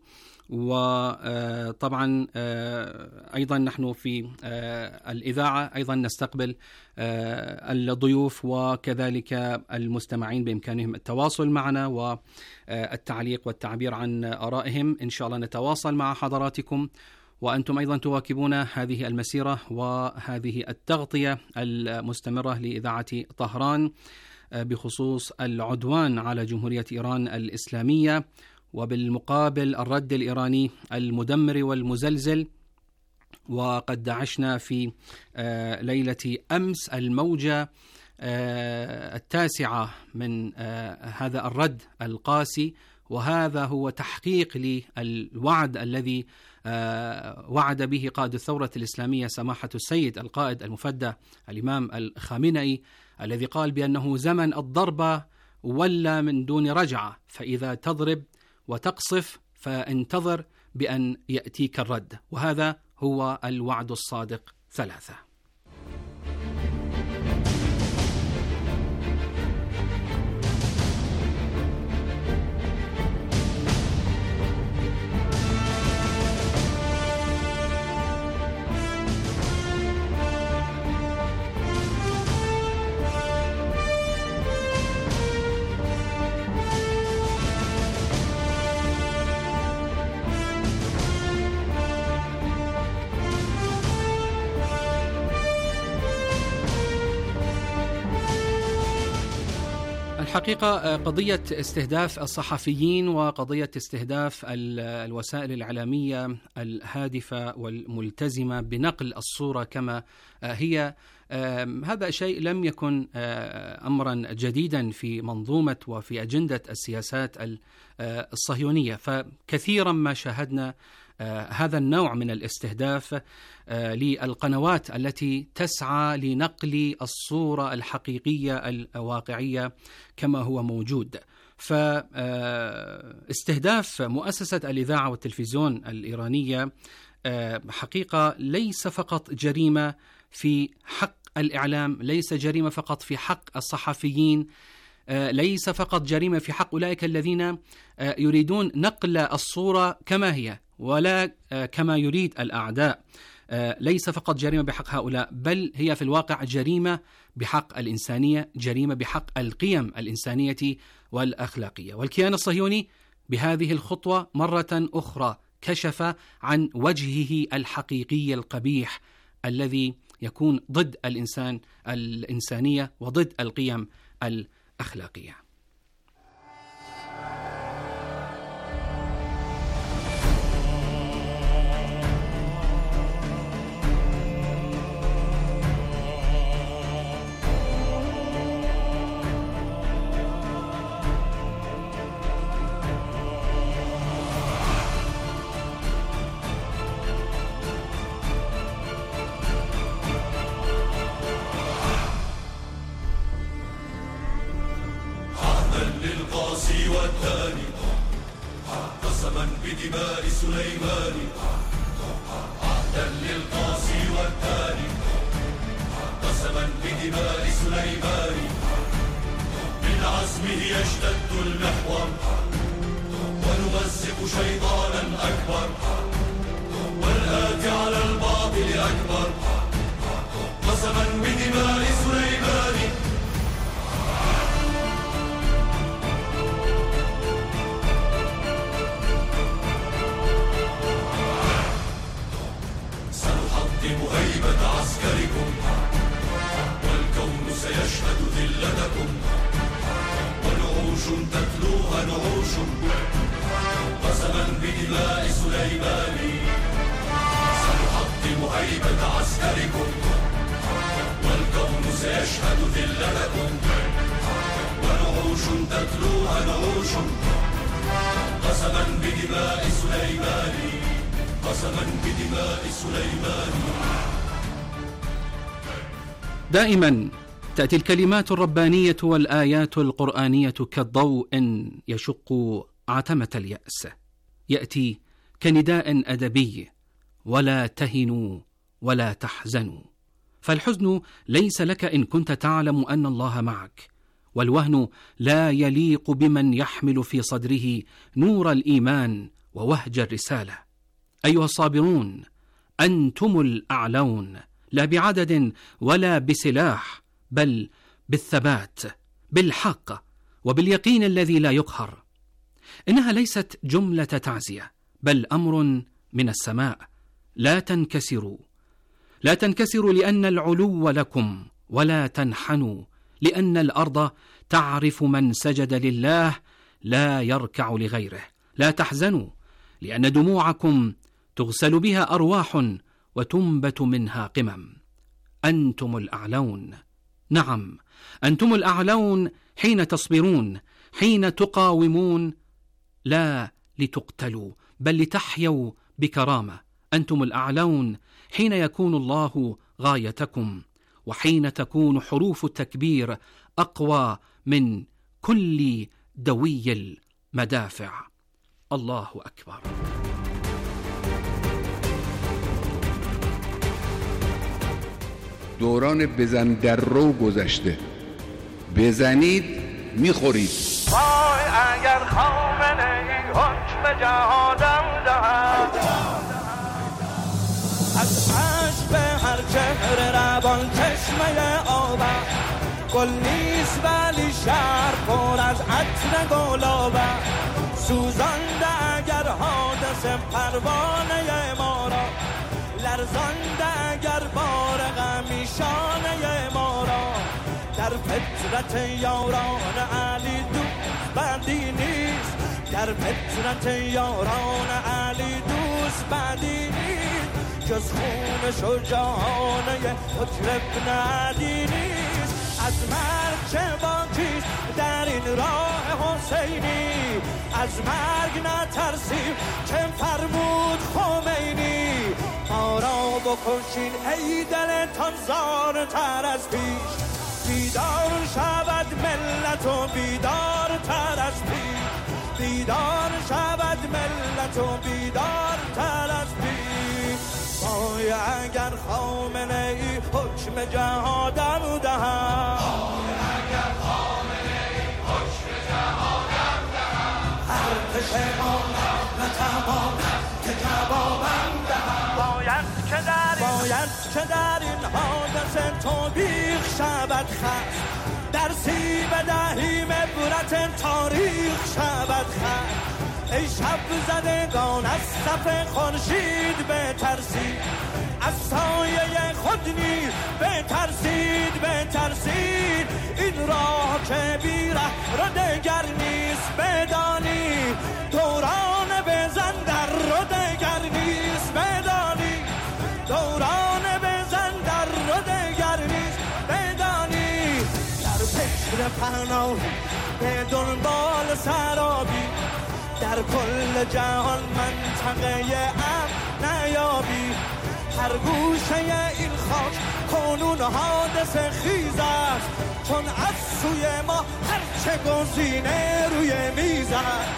وطبعا أيضا نحن في الإذاعة أيضا نستقبل الضيوف وكذلك المستمعين بإمكانهم التواصل معنا والتعليق والتعبير عن آرائهم. إن شاء الله نتواصل مع حضراتكم، وأنتم أيضا تواكبون هذه المسيرة وهذه التغطية المستمرة لإذاعة طهران بخصوص العدوان على جمهورية إيران الإسلامية، وبالمقابل الرد الإيراني المدمر والمزلزل. وقد دعشنا في ليلة أمس الموجة التاسعة من هذا الرد القاسي، وهذا هو تحقيق للوعد الذي وعد به قائد الثورة الإسلامية سماحة السيد القائد المفدى الإمام الخامنئي، الذي قال بأنه زمن الضربة ولا من دون رجعة، فإذا تضرب وتقصف فانتظر بأن يأتيك الرد، وهذا هو الوعد الصادق 3. الحقيقة قضية استهداف الصحفيين وقضية استهداف الوسائل الإعلامية الهادفة والملتزمة بنقل الصورة كما هي، هذا شيء لم يكن أمرا جديدا في منظومة وفي أجندة السياسات الصهيونية، فكثيرا ما شاهدنا هذا النوع من الاستهداف للقنوات التي تسعى لنقل الصورة الحقيقية الواقعية كما هو موجود. فاستهداف مؤسسة الإذاعة والتلفزيون الإيرانية حقيقة ليس فقط جريمة في حق الإعلام، ليس جريمة فقط في حق الصحفيين، ليس فقط جريمة في حق أولئك الذين يريدون نقل الصورة كما هي ولا كما يريد الأعداء، ليس فقط جريمة بحق هؤلاء، بل هي في الواقع جريمة بحق الإنسانية، جريمة بحق القيم الإنسانية والأخلاقية. والكيان الصهيوني بهذه الخطوة مرة أخرى كشف عن وجهه الحقيقي القبيح الذي يكون ضد الإنسانية وضد القيم الأخلاقية. بدماء سليمان عهدا للقاصي والتالي قسما بدماء سليمان من عزمه يشتد المحور ونمزق شيطانا أكبر والآتي على الباطل أكبر قسما بدماء سليمان سنحطم هيبة عسكركم والكون سيشهد ذلتكم ونعوش تتلوها نعوش قسما بدماء سليمان سنحطم هيبة عسكركم والكون سيشهد ذلتكم ونعوش تتلوها نعوش قسما بدماء سليمان قسما بدماء سليمان. دائما تأتي الكلمات الربانية والآيات القرآنية كالضوء يشق عتمة اليأس، يأتي كنداء أدبي: ولا تهنوا ولا تحزنوا. فالحزن ليس لك إن كنت تعلم أن الله معك، والوهن لا يليق بمن يحمل في صدره نور الإيمان ووهج الرسالة. أيها الصابرون، أنتم الأعلون، لا بعدد ولا بسلاح، بل بالثبات، بالحق، وباليقين الذي لا يقهر. إنها ليست جملة تعزية، بل أمر من السماء. لا تنكسروا، لا تنكسروا لأن العلو لكم، ولا تنحنوا لأن الأرض تعرف من سجد لله لا يركع لغيره. لا تحزنوا لأن دموعكم تغسل بها أرواح وتنبت منها قمم. أنتم الأعلون، نعم أنتم الأعلون حين تصبرون، حين تقاومون، لا لتقتلوا بل لتحيوا بكرامة. أنتم الأعلون حين يكون الله غايتكم، وحين تكون حروف التكبير أقوى من كل دوي المدافع. الله أكبر. دوران بزن در رو گذشته، بزنید میخورید. وای اگر خامنه ای حکم جهادم دهد، از عشق به هر چهره روان چشمه آبم، گل نیست ولی شهر پر از عطر گلابم، سوزانده اگر حادثه پروانه ما را، لرزانده اگر بار غمی شانه ما را، در فطرت یاران علی دوست بندی نیست، در فطرت یاران علی دوست بندی نیست، جز خون شجاعانه حجر ابن علی نیست. از مرگ چه باکیست در این راه حسینی، از مرگ نترسیم چه فرمود خمینی، ما را بکشین ای دلتان زارتر از پیش، بیدار شود ملت و بیدار تر از پیش، بیدار شود ملت و بیدار تر از پیش. وای اگر خامنه ای حکم جهادم دهد، وای اگر خامنه ای حکم جهادم دهد، ارتش ما نتواند که جوابم دهد، باید که در این حادثه توبیخ شود خست، درسی بدهیم عبرت تاریخ شود خست. ای شب زدگان از صف خورشید بترسید، از سایه خود نیز بترسید، بترسید. این راه که بیره را دگر نیست بدانی، دوران بزن در را دگر نیست بدانی، دوران بزن در را دگر نیست بدانی. در فکر پناه به دنبال سرابی، در کل جهان منطقه امن نیابی، هر گوشه این خاک کنون حادثه خیز است، چون از سوی ما هرچه گزینه روی میز است،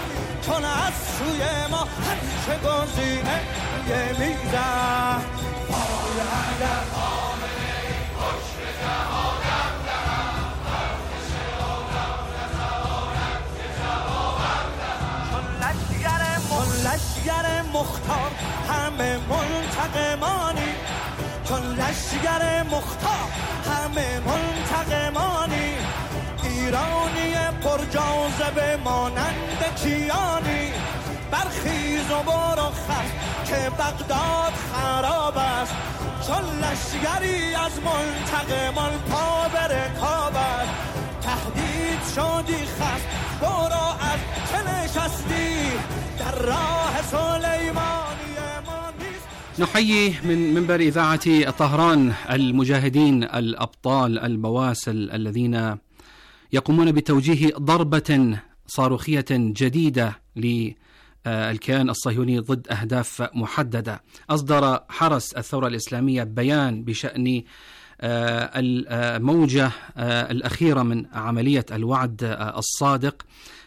چون از سوی ما همیشه گزینه یه میزن پای اگر آمنه حکم جهادم دهم ارتش آدم نتواند که جوابم دهم چون لشگر مختار همه منتقمانی چون لشگر مختار همه منتقمانی ایرانی پرجاذبه مانند کیانی برخیز و برو خست که بغداد خراب است چون لشگری از منتقمان پا به رکاب است تهدید شدی خست برو از چه نشستی در راه سلیمانی ما نیست. نحيي من منبر إذاعة طهران المجاهدين الأبطال البواسل الذين يقومون بتوجيه ضربة صاروخية جديدة للكيان الصهيوني ضد أهداف محددة. أصدر حرس الثورة الإسلامية بيان بشأن الموجة الأخيرة من عملية الوعد الصادق.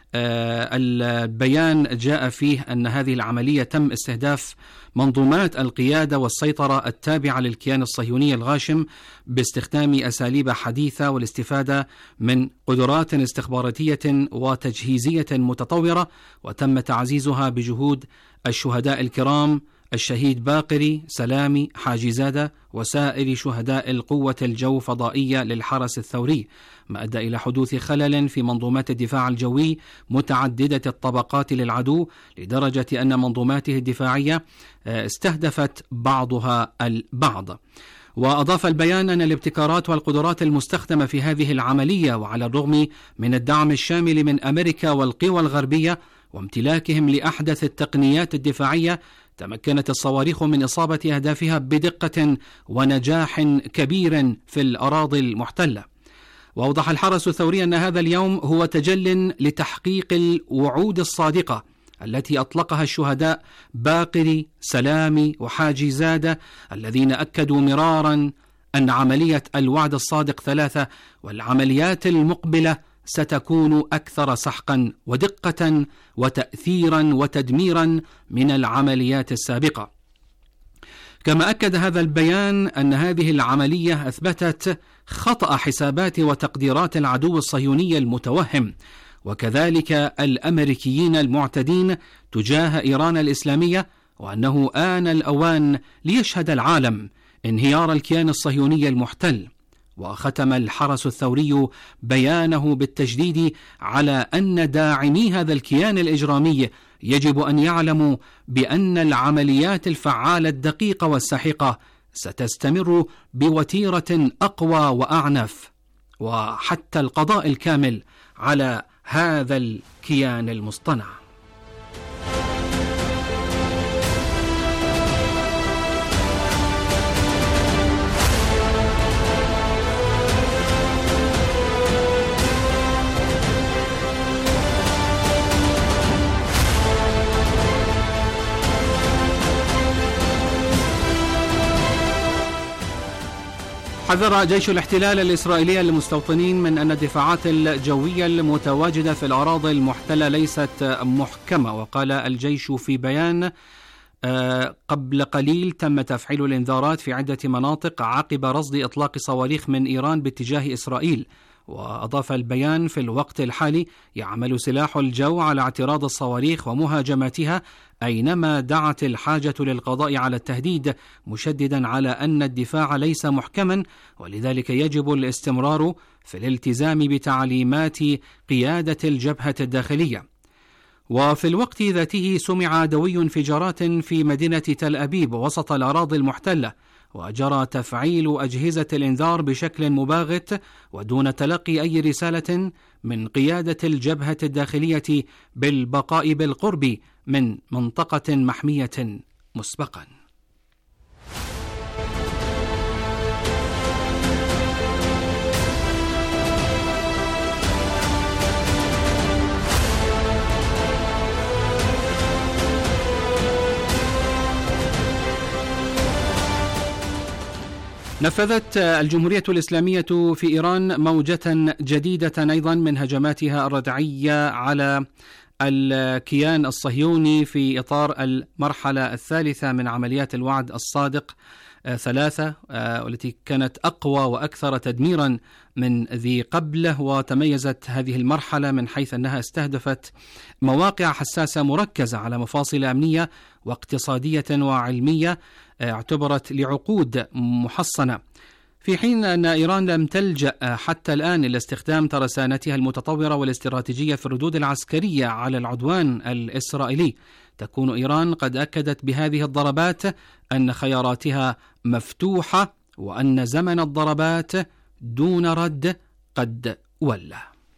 البيان جاء فيه أن هذه العملية تم استهداف منظومات القيادة والسيطرة التابعة للكيان الصهيوني الغاشم باستخدام أساليب حديثة والاستفادة من قدرات استخباراتية وتجهيزية متطورة، وتم تعزيزها بجهود الشهداء الكرام الشهيد باقري، سلامي، حاجي زادة وسائر شهداء القوة الجو فضائية للحرس الثوري، ما أدى إلى حدوث خلل في منظومات الدفاع الجوي متعددة الطبقات للعدو لدرجة أن منظوماته الدفاعية استهدفت بعضها البعض. وأضاف البيان أن الابتكارات والقدرات المستخدمة في هذه العملية وعلى الرغم من الدعم الشامل من أمريكا والقوى الغربية وامتلاكهم لأحدث التقنيات الدفاعية، تمكنت الصواريخ من إصابة أهدافها بدقة ونجاح كبير في الأراضي المحتلة. وأوضح الحرس الثوري أن هذا اليوم هو تجل لتحقيق الوعود الصادقة التي أطلقها الشهداء باقري، سلامي وحاجي زادة، الذين أكدوا مرارا أن عملية الوعد الصادق 3 والعمليات المقبلة ستكون أكثر سحقا ودقة وتأثيرا وتدميرا من العمليات السابقة. كما أكد هذا البيان أن هذه العملية أثبتت خطأ حسابات وتقديرات العدو الصهيوني المتوهم، وكذلك الأمريكيين المعتدين تجاه إيران الإسلامية، وأنه آن الأوان ليشهد العالم انهيار الكيان الصهيوني المحتل. وختم الحرس الثوري بيانه بالتشديد على أن داعمي هذا الكيان الإجرامي يجب أن يعلموا بأن العمليات الفعالة الدقيقة والساحقة ستستمر بوتيرة أقوى وأعنف، وحتى القضاء الكامل على هذا الكيان المصطنع. حذر جيش الاحتلال الإسرائيلي المستوطنين من أن الدفاعات الجوية المتواجدة في الأراضي المحتلة ليست محكمة. وقال الجيش في بيان: قبل قليل تم تفعيل الإنذارات في عدة مناطق عقب رصد إطلاق صواريخ من إيران باتجاه إسرائيل. وأضاف البيان: في الوقت الحالي يعمل سلاح الجو على اعتراض الصواريخ ومهاجمتها أينما دعت الحاجة للقضاء على التهديد، مشددا على أن الدفاع ليس محكما، ولذلك يجب الاستمرار في الالتزام بتعليمات قيادة الجبهة الداخلية. وفي الوقت ذاته سمع دوي انفجارات في مدينة تل أبيب وسط الأراضي المحتلة، وجرى تفعيل أجهزة الإنذار بشكل مباغت ودون تلقي أي رسالة من قيادة الجبهة الداخلية بالبقاء بالقرب من منطقة محمية مسبقا. نفذت الجمهورية الإسلامية في إيران موجة جديدة أيضا من هجماتها الردعية على الكيان الصهيوني في إطار المرحلة الثالثة من عمليات الوعد الصادق 3 والتي كانت أقوى وأكثر تدميرا من ذي قبله. وتميزت هذه المرحلة من حيث أنها استهدفت مواقع حساسة مركزة على مفاصل أمنية واقتصادية وعلمية اعتبرت لعقود محصنة، في حين أن إيران لم تلجأ حتى الآن إلى استخدام ترسانتها المتطورة والاستراتيجية في الردود العسكرية على العدوان الإسرائيلي. تكون إيران قد أكدت بهذه الضربات أن خياراتها مفتوحة وأن زمن الضربات دون رد قد ولى.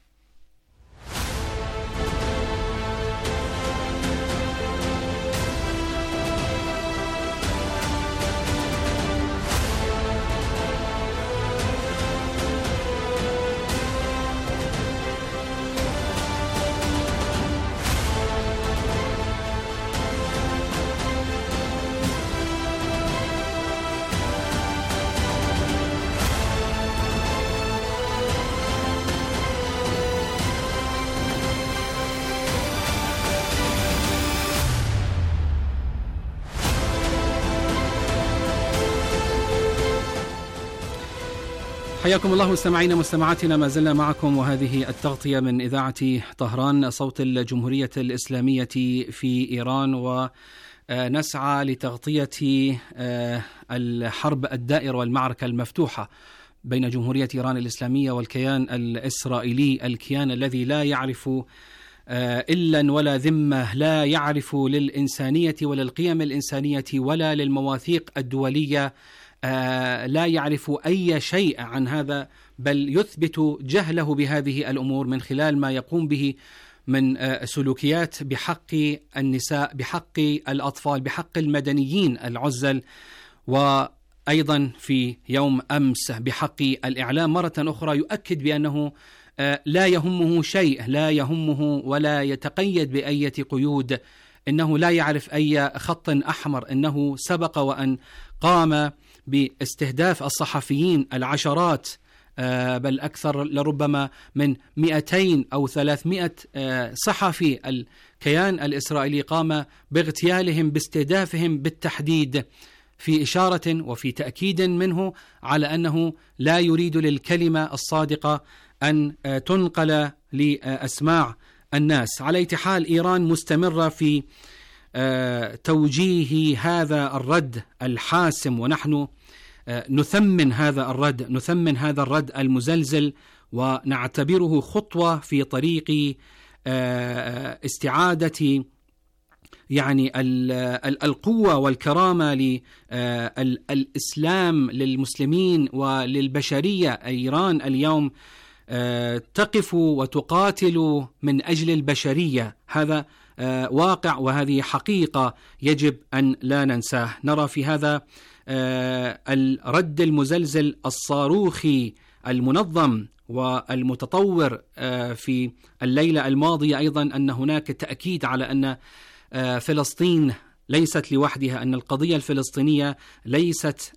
حياكم الله مستمعينا مستمعاتنا، ما زلنا معكم وهذه التغطية من إذاعة طهران صوت الجمهورية الإسلامية في إيران، ونسعى لتغطية الحرب الدائرة والمعركة المفتوحة بين جمهورية إيران الإسلامية والكيان الإسرائيلي، الكيان الذي لا يعرف إلا ولا ذمة، لا يعرف للإنسانية ولا القيم الإنسانية ولا للمواثيق الدولية، لا يعرف أي شيء عن هذا، بل يثبت جهله بهذه الأمور من خلال ما يقوم به من سلوكيات بحق النساء، بحق الأطفال، بحق المدنيين العزل، وأيضا في يوم أمس بحق الإعلام مرة أخرى يؤكد بأنه لا يهمه شيء، لا يهمه ولا يتقيد بأي قيود، إنه لا يعرف أي خط أحمر، إنه سبق وأن قام باستهداف الصحفيين العشرات بل أكثر لربما من 200 أو 300 صحفي. الكيان الإسرائيلي قام باغتيالهم، باستهدافهم بالتحديد، في إشارة وفي تأكيد منه على أنه لا يريد للكلمة الصادقة أن تنقل لأسماع الناس. على أي حال إيران مستمرة في توجيه هذا الرد الحاسم، ونحن نثمن هذا الرد المزلزل، ونعتبره خطوة في طريق استعادة يعني القوة والكرامة للإسلام للمسلمين وللبشرية. إيران اليوم تقف وتقاتل من أجل البشرية، هذا واقع وهذه حقيقة يجب أن لا ننساه. نرى في هذا الرد المزلزل الصاروخي المنظم والمتطور في الليلة الماضية أيضا أن هناك تأكيد على أن فلسطين ليست لوحدها، أن القضية الفلسطينية ليست